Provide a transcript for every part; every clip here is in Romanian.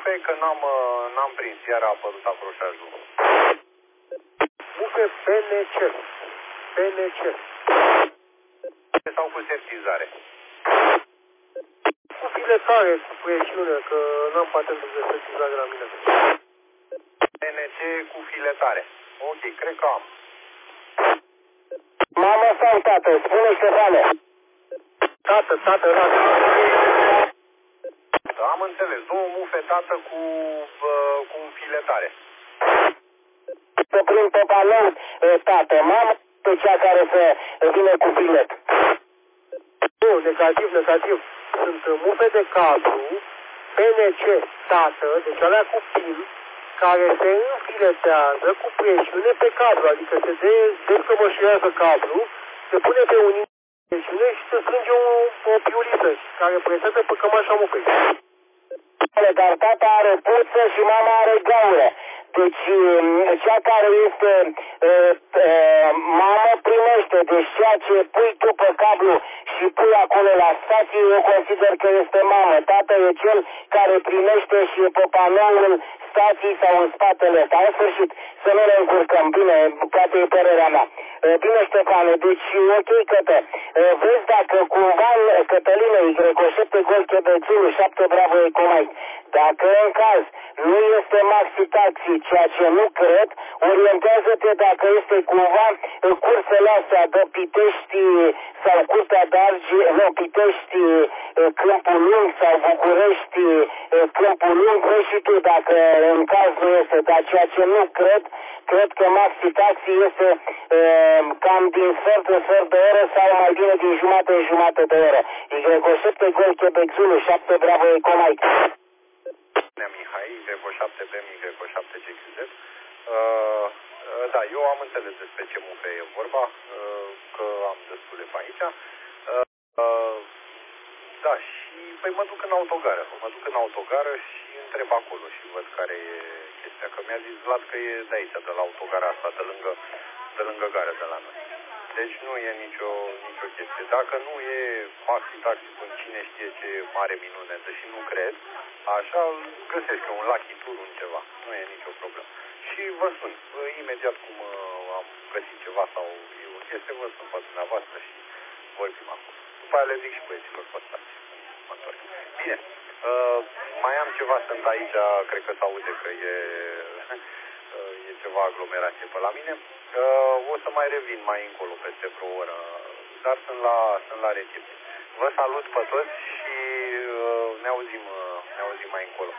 mufe, că n-am prins, iar a apărut acroșajul. Mufe PNC. PNC. Sau cu sertizare? Cu filetare, cu presiune, că n-am patentul de sertizare la mine. PNC cu filetare. Ok, cred că am. Mamă sau tată? Spune, Ștefane. Tată, lasă. Am înțeles. Două mufe, tată, cu filetare. Să prind pe panou, tată. Mamă pe cea care să vină cu filet. Nu, negativ. Sunt mufe de cablu, PNC, tată, deci alea cu pin, care se înfiletează cu presiune pe cablu, adică se descămășuiază cablu, se pune pe unii presiune și se strânge o piuliță care presează pe cămașa mufei. Dar tata are puță și mama are gaură. Deci cea care este mamă primește. Deci ceea ce pui tu pe cablu și pui acolo la stație, eu consider că este mamă. Tata e cel care primește și e pe panoul stații sau în spatele ăsta. În sfârșit, să nu ne încurcăm. Bine, poate e părerea mea. Bine, Ștefane, deci ok, Cătă. Vezi dacă cumva Cătălină, Y7 Gol Chebețulu, 7 Bravo Ecomai, dacă în caz nu este maxi taxi, ceea ce nu cred, orientează-te dacă este cumva cursele astea de Pitești sau Curtea d'Arge, nu, Pitești Câmpul Lung sau București Câmpul Lung, vezi și tu dacă în caz nu este, dar ceea ce nu cred că maxi taxi este cam din sfert în sfert de oră sau mai bine din jumătate în jumătate de oră. Y7 Gol Quebec Zulu, 7 Bravo Ecomai. Mihai, Y7B, Y7GQZ. Da, eu am înțeles despre ce mufe e vorba, că am destule pe aici. Da, și păi mă duc în autogară. Și întreb acolo și văd care e chestia. Că mi-a zis Vlad că e de aici, de la autogara asta, de lângă gară de la noi. Deci nu e nicio chestie. Dacă nu e maxi taxi cu cine știe ce mare minune, deși nu cred, așa găsesc un Lucky Tour, un ceva. Nu e nicio problemă. Și vă sun. Imediat cum am găsit ceva sau e o chestie, vă sun pe dumneavoastră și vorbim acum. După aia le zic și băieților pe stație. Bine. Mai am ceva, sunt aici, cred că se aude că e ceva aglomerație pe la mine. O să mai revin mai încolo peste vreo oră, dar sunt la recepție. Vă salut pe toți și ne auzim mai încolo.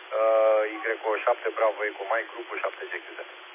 Y7 Bravo Ecomai, grupul 7GQZ.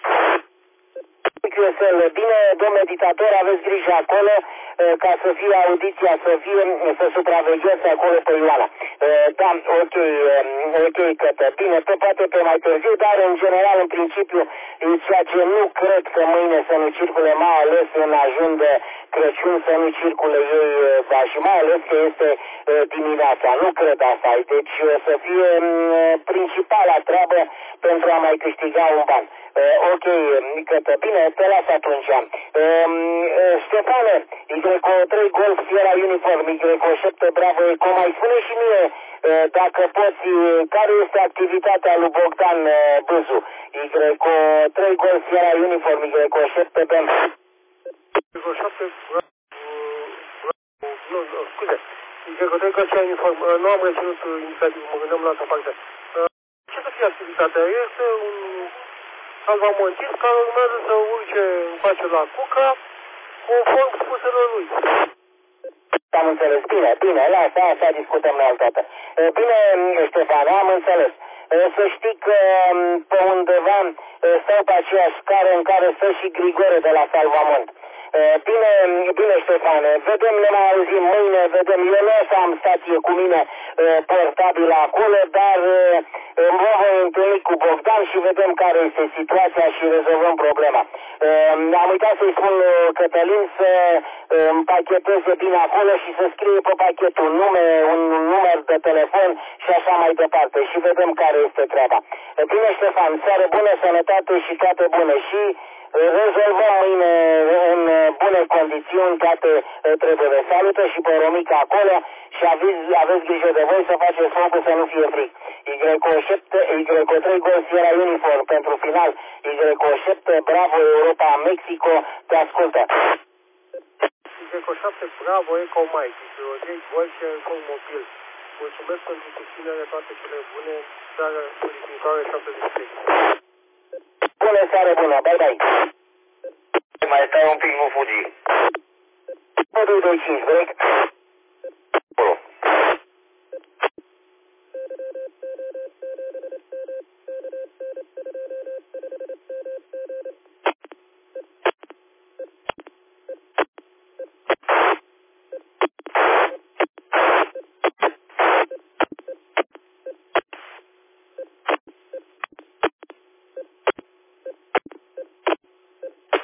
Bine, domnule dictator, aveți grijă acolo ca să fie audiția, să supravegheți acolo pe Ioana. Da, ok, Cătă. Bine, poate pe mai târziu, dar în general, în principiu, ceea ce nu cred că mâine să nu circule, mai ales în ajun de Crăciun, să nu circule ei, da, și mai ales că este dimineața. Nu cred asta. Deci să fie principala treabă pentru a mai câștiga un ban. Ok, Cătă. Bine, te las atunci. Ștefane, Y3 Golf Sierra Uniform, Y7 Bravo Eco, mai spune și mie dacă poți, care este activitatea lui Bogdan Bâzu? Y3 Golf Sierra Uniform, Y7 BM. Y7 nu, scuze. Y3 Golf Sierra Uniform, nu am reținut inițiativul, mă gândeam la altă parte. Ce să fie activitatea? Este un salvamontist care urmează să urce în face la Cuca, conform spuselor lui. Am înțeles. Bine, la asta discutăm noi altădată. Bine, Ștefan, am înțeles. Să știi că pe undeva stau pe aceeași scară în care stă și Grigore de la Salvamont. Bine, Ștefane, ne mai auzim mâine, eu nu o să am stație cu mine portabilă acolo, dar mă voi întâlni cu Bogdan și vedem care este situația și rezolvăm problema. Am uitat să-i spun Cătălin să împacheteze bine acolo și să scrie pe pachet un număr de telefon și așa mai departe și vedem care este treaba. Bine, Ștefan, seară bună, sănătate și toate bune și rezolvăm mâine în bune condiții, toate trebuie. Salută și pe Romica acolo și aveți grijă de voi să faceți focul să nu fie fric. Y3 Gol Sierra Uniform pentru final. Y7 Bravo Europa Mexico, te ascultă. Y7 Bravo Eco Mike, Y3 Gol Sierra Mobil. Mulțumesc pentru susținere, toate cele bune, seară viitoare 73. Bună seară bună, bye bye. Mai stai un pic, nu fugi. 225, break.